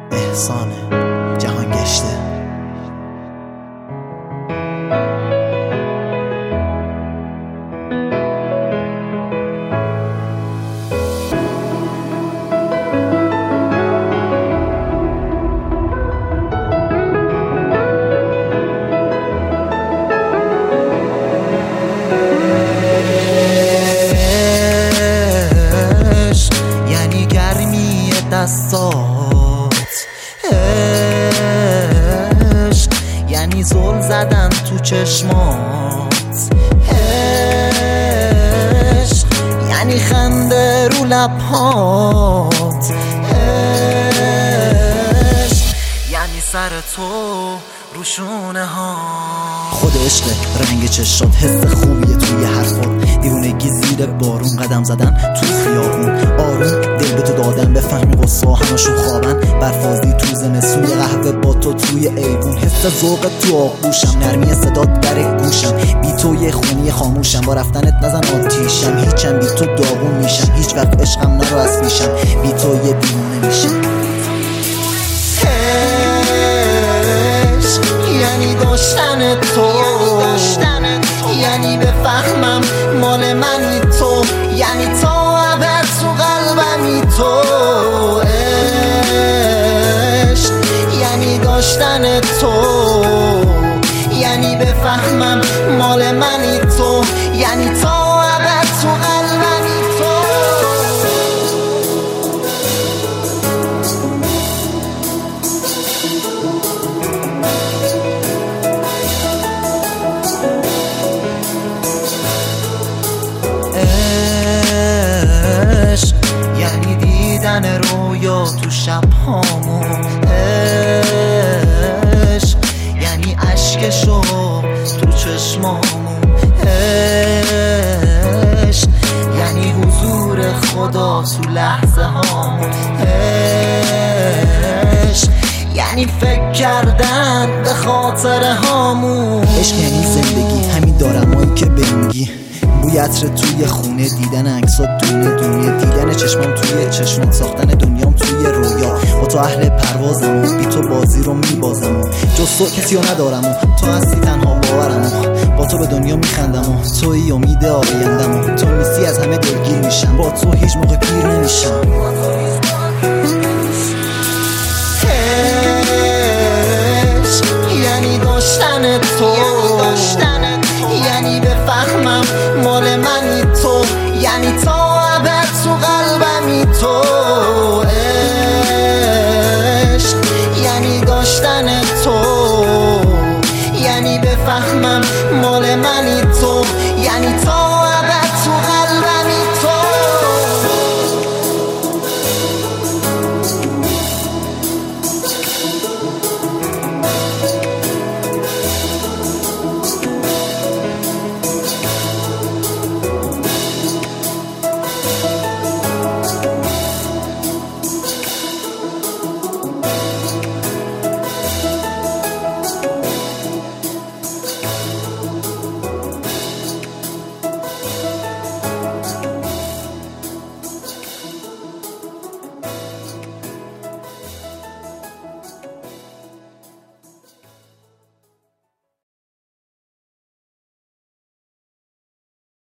احسان جهانگشته. دستات عشق یعنی زل زدن تو چشمات، عشق یعنی خنده رو لبهات، عشق یعنی سر تو رو شونه ها. خود عشق رنگ چشات، حس خوبیه توی حرفات، دیوونگی زیر بارون قدم زدن تو خیابون، آروم دل به تو دادن بفهمی قصه همشون خوابن، برفازی تو زمستون، قهوه با تو توی ایوون، حس ذوق تو آغوشم، نرمی صدات در گوشم، بی تو یه خونی خاموشم، با رفتنت نزن آتیشم، هیچم بی تو داغون میشم، هیچ وقت عشقم نرو از پیشم، بی تو یه دیوونه میشم. یعنی داشتن تو، یعنی بفهمم مال منی تو، یعنی تا ابد تو قلبمی تو. عشق یعنی داشتن تو، یعنی بفهمم مال منی تو، یعنی تا ابد تو قلبمی تو. عشق یعنی دیدن رویا تو شب هامون، عشق یعنی عشق شوق تو چشمامون، عشق یعنی حضور خدا تو لحظه هامون، عشق یعنی فکر کردن به خاطر هامون. عشق یعنی زندگی، همین دارمایی که بمیگی، بوی عطر توی خونه، دیدن عکسات دونه دونه، دیدن چشمام توی چشمات، ساختن دنیام توی رویا، با تو اهل پروازم، بی تو بازی رو میبازم، جز تو کسی رو ندارم، تو هستی تنها باورم، با تو به دنیا میخندم، توی امید آیندم، تو نیستی از همه دلگیر میشم، با تو هیچ موقع پیر نمیشم.